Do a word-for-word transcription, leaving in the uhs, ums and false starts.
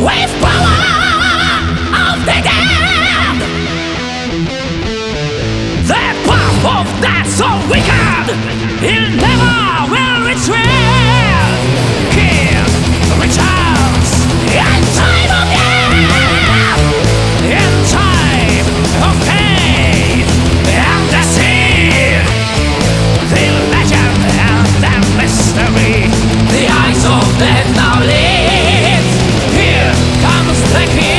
with power of the dead. The path of that so wicked, it never will retreat. Kills, returns in time of death, in time of pain and deceit. The legend and the mystery, the eyes of death now lead. Here comes the king.